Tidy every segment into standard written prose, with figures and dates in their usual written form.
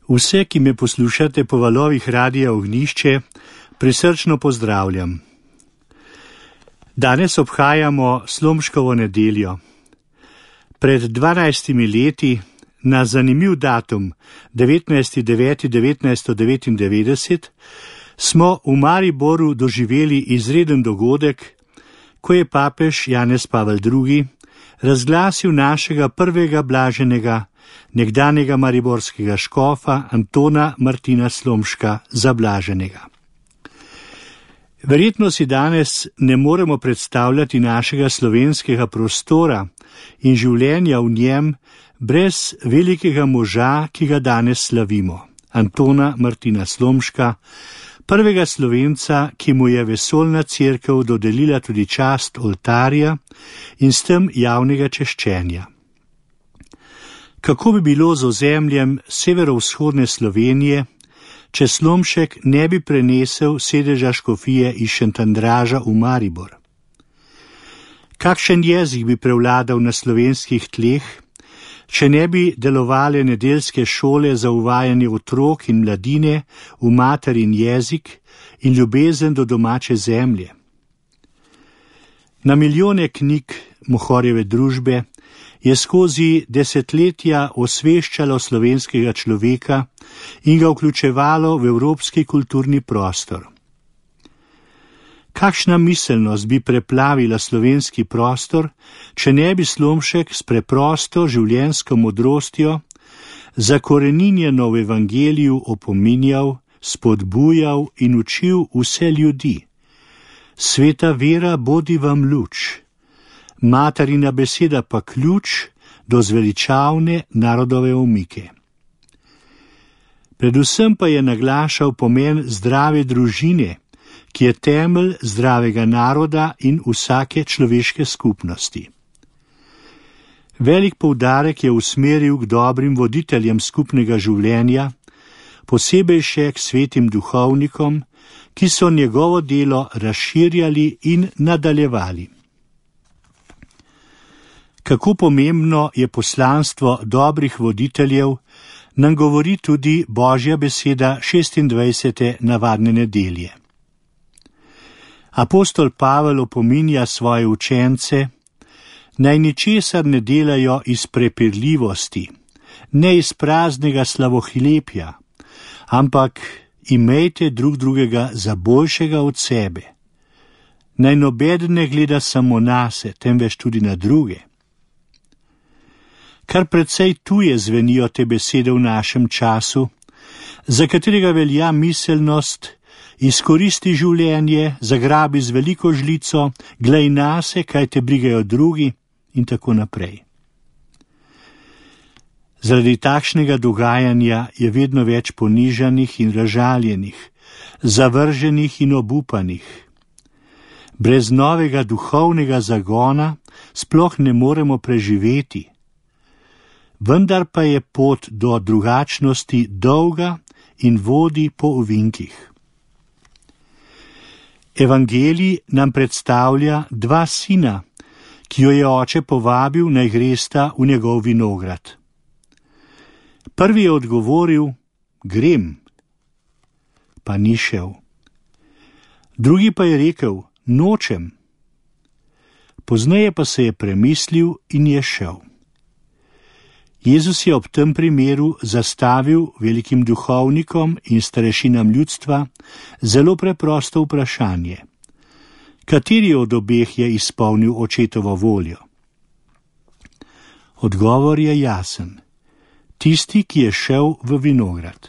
Vse, ki me poslušate po valovih Radia Ognjišče, prisrčno pozdravljam. Danes obhajamo Slomškovo nedeljo. Pred 12 leti, na zanimiv datum 19.9.1999, smo v Mariboru doživeli izreden dogodek, ko je papež Janez Pavel II. Razglasil našega prvega blaženega, nekdanjega mariborskega škofa Antona Martina Slomška za blaženega. Verjetno si danes ne moremo predstavljati našega slovenskega prostora in življenja v njem brez velikega moža, ki ga danes slavimo, Antona Martina Slomška, prvega Slovenca, ki mu je vesoljna cerkev dodelila tudi čast oltarja in s tem javnega češčenja. Kako bi bilo z ozemljem severovzhodne Slovenije, če Slomšek ne bi prenesel sedeža škofije iz Šentandraža v Maribor? Kakšen jezik bi prevladal na slovenskih tleh, če ne bi delovale nedeljske šole za uvajanje otrok in mladine v materin jezik in ljubezen do domače zemlje? Na milijone knjig Mohorjeve družbe je skozi desetletja osveščalo slovenskega človeka in ga vključevalo v evropski kulturni prostor. Kakšna miselnost bi preplavila slovenski prostor, če ne bi Slomšek s preprosto življenjsko modrostjo, zakoreninjeno v evangeliju opominjal, spodbujal in učil vse ljudi. Sveta vera bodi vam luč, materina beseda pa ključ do zveličavne narodove omike. Predvsem pa je naglašal pomen zdrave družine, ki je temelj zdravega naroda in vsake človeške skupnosti. Velik poudarek je usmeril k dobrim voditeljem skupnega življenja, posebej še k svetim duhovnikom, ki so njegovo delo razširjali in nadaljevali. Kako pomembno je poslanstvo dobrih voditeljev, nam govori tudi Božja beseda 26. navadne nedelje. Apostol Pavel opominja svoje učence, naj ničesar ne delajo iz prepirljivosti, ne iz praznega slavohlepja, ampak imejte drug drugega za boljšega od sebe. Naj nobeden ne gleda samo nase, temveč tudi na druge. Kar precej tuje zvenijo te besede v našem času, za katerega velja miselnost, izkoristi življenje, zagrabi z veliko žlico, glej nase, kaj te brigajo drugi in tako naprej. Zaradi takšnega dogajanja je vedno več ponižanih in razžaljenih, zavrženih in obupanih. Brez novega duhovnega zagona sploh ne moremo preživeti. Vendar pa je pot do drugačnosti dolga in vodi po ovinkih. Evangelij nam predstavlja dva sina, ki jo je oče povabil, naj gresta v njegov vinograd. Prvi je odgovoril, grem, pa ni šel. Drugi pa je rekel, nočem. Pozneje pa se je premislil in je šel. Jezus je ob tem primeru zastavil velikim duhovnikom in starešinam ljudstva zelo preprosto vprašanje. Kateri od obeh je izpolnil očetovo voljo? Odgovor je jasen. Tisti, ki je šel v vinograd.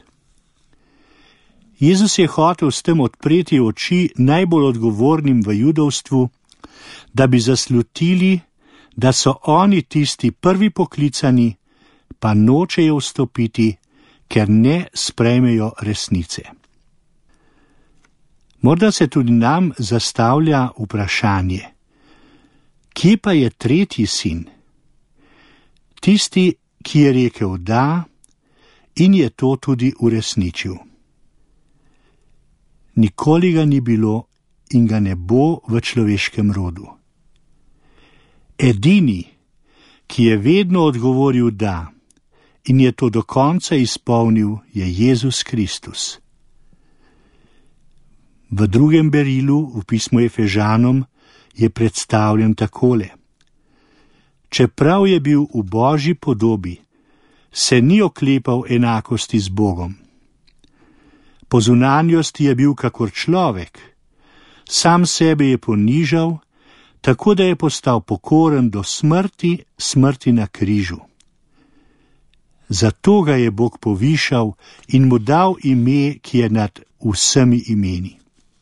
Jezus je hotel s tem odpreti oči najbolj odgovornim v judovstvu, da bi zaslutili, da so oni tisti prvi poklicani, pa nočejo vstopiti, ker ne sprejmejo resnice. Morda se tudi nam zastavlja vprašanje, kje pa je tretji sin? Tisti, ki je rekel da in je to tudi uresničil. Nikoli ga ni bilo in ga ne bo v človeškem rodu. Edini, ki je vedno odgovoril da in je to do konca izpolnil, je Jezus Kristus. V drugem berilu, v pismu Efežanom, je predstavljen takole. Čeprav je bil v Božji podobi, se ni oklepal enakosti z Bogom. Po zunanjosti je bil kakor človek, sam sebe je ponižal, tako da je postal pokoren do smrti, smrti na križu. Zato ga je Bog povišal in mu dal ime, ki je nad vsemi imeni.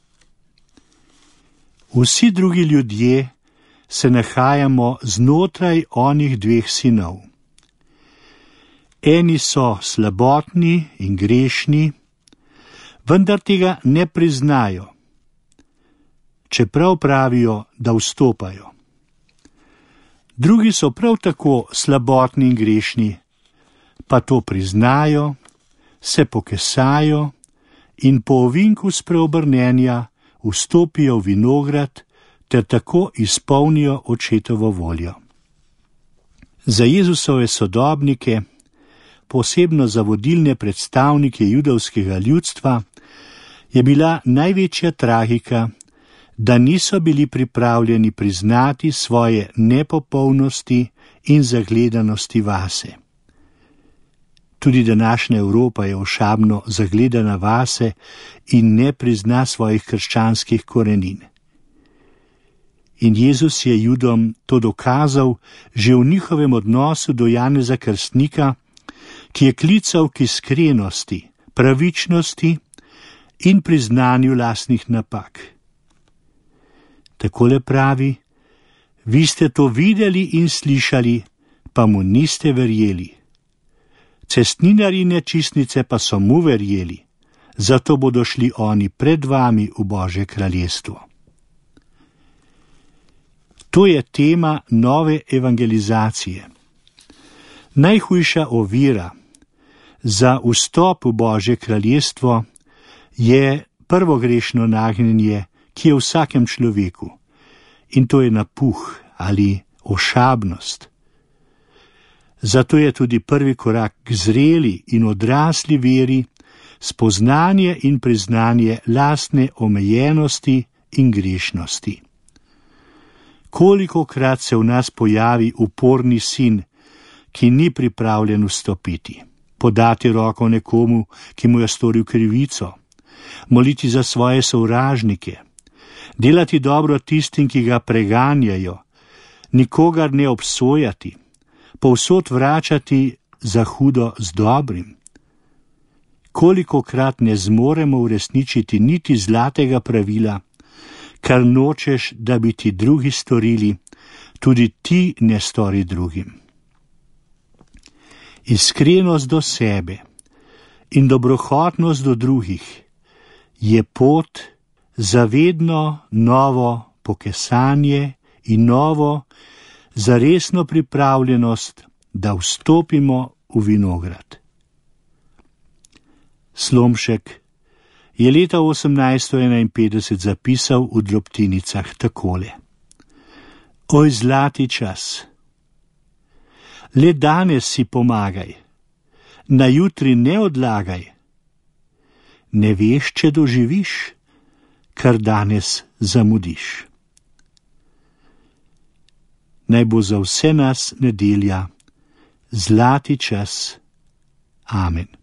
Vsi drugi ljudje se nahajamo znotraj onih dveh sinov. Eni so slabotni in grešni, vendar tega ne priznajo, čeprav pravijo, da vstopajo. Drugi so prav tako slabotni in grešni, pa to priznajo, se pokesajo in po ovinku spreobrnenja vstopijo v vinograd ter tako izpolnijo očetovo voljo. Za Jezusove sodobnike, posebno za vodilne predstavnike judovskega ljudstva, je bila največja tragika, da niso bili pripravljeni priznati svoje nepopolnosti in zagledanosti vase. Tudi današnja Evropa je ošabno zagledana vase in ne prizna svojih krščanskih korenin. In Jezus je Judom to dokazal že v njihovem odnosu do Janeza Krstnika, ki je klical k iskrenosti, pravičnosti in priznanju lastnih napak. Takole pravi: vi ste to videli in slišali, pa mu niste verjeli. Cestninarji in nečistnice pa so mu verjeli, zato bodo šli oni pred vami v Božje kraljestvo. To je tema nove evangelizacije. Najhujša ovira za vstop v Božje kraljestvo je prvogrešno nagnjenje, ki je v vsakem človeku, in to je napuh ali ošabnost. Zato je tudi prvi korak k zreli in odrasli veri spoznanje in priznanje lastne omejenosti in grešnosti. Kolikokrat se v nas pojavi uporni sin, ki ni pripravljen vstopiti, podati roko nekomu, ki mu je storil krivico, moliti za svoje sovražnike, delati dobro tistim, ki ga preganjajo, nikogar ne obsojati, povsod vračati za hudo z dobrim. Kolikokrat ne zmoremo uresničiti niti zlatega pravila, kar nočeš, da bi ti drugi storili, tudi ti ne stori drugim. Iskrenost do sebe in dobrohotnost do drugih je pot za vedno novo pokesanje in novo zaresno pripravljenost, da vstopimo v vinograd. Slomšek je leta 1851 zapisal v drobtinicah takole: Oj, zlati čas! Le danes si pomagaj, na jutri ne odlagaj. Ne veš, če doživiš, kar danes zamudiš. Naj bo za vse nas nedelja, zlati čas. Amen.